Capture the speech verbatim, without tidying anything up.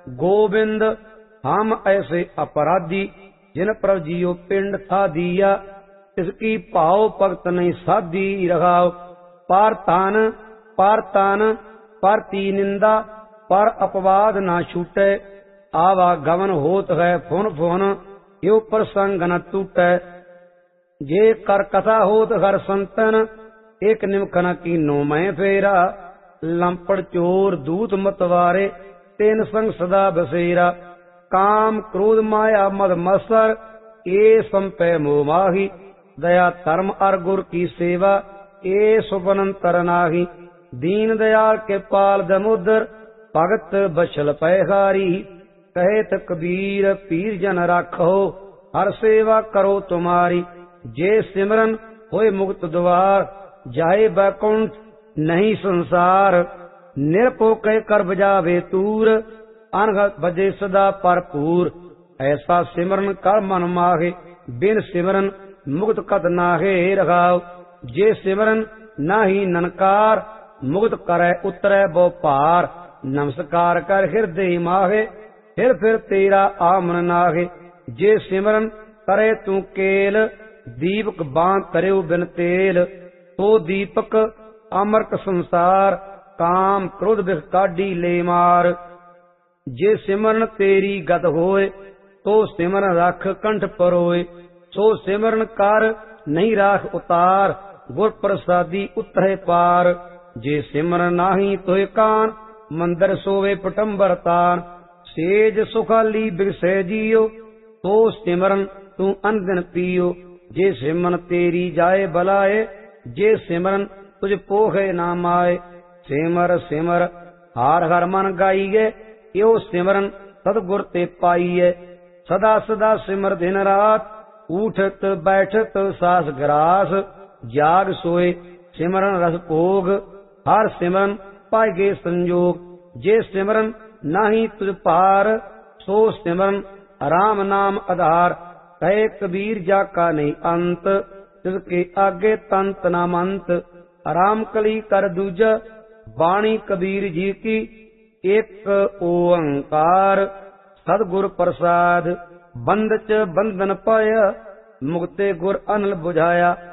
गोविंद हम ऐसे अपराधी जिन प्रभ जियो पिंड था दिया, इसकी भाव भगत नहीं साधी रखाओ। पार तान पार तान पर ती निंदा पर अपवाद ना छूटे, आवागमन होत है फुन फुन यो प्रसंग न टूटे। जे कर कथा होत हर संतन, एक निमखन की नो मैं फेरा, लंपड़ चोर दूत मतवारे तेन संग सदा बसेरा। काम क्रोध माया मद मत्सर ए संपै मोह माही, दया धर्म अर गुर की सेवा ए सुपन तर नाही। दीन दयाल के पाल दमुद्र भगत बछल पैहारी, कहे त कबीर पीर जन राखो हर सेवा करो तुम्हारी। जे सिमरन होए मुक्त द्वार, जाए बैकुंठ नहीं संसार। निरपो कह कर बजावे तूर, अनघत बजे सदा भरपूर। ऐसा सिमरन कर मन माहे, बिन सिमरन मुक्त कत नाहे रखाओ। जे सिमरन नाही ननकार, मुक्त करे उतरै बो पार। नमस्कार कर हृदय माहे, फिर फिर तेरा आमन नाहे। जे सिमरन करे तू केल, दीपक बांध तरेउ बिन तेल। तो दीपक अमृत संसार, काम क्रोध बिख काढ़ी ले मार। जे सिमरन तेरी गत होए, तो सिमरन रख कंठ परोए। सो सिमरन कर नहीं राख उतार, गुर प्रसादी उतरे पार। जे सिमरन नाही तोय कान, मंदिर सोवे पटंबर तान। सेज सुखाली बिगसे जियो, तो सिमरन तू अनदिन पियो। जे सिमरन तेरी जाए बलाए, जे सिमरन तुझ पोहे नाम आए। सिमर सिमर हार हर मन गाइए, यो सिमरन सतगुर ते पाइए। सदा सदा सिमर दिन रात, उठत बैठत सास ग्रास। जाग सोए सिमरन रस भोग, हर सिमरन पाएगे संजोग। जे सिमरन नाही तुझ पार, सो सिमरन राम नाम आधार। कहे कबीर जाका नहीं अंत, तिसके आगे तंत ना मंत। राम कली कर दूजा, बाणी कबीर जी की एक ओंकार। सतगुर प्रसाद बंद च बंधन पाया, मुक्ते गुर अनल बुझाया।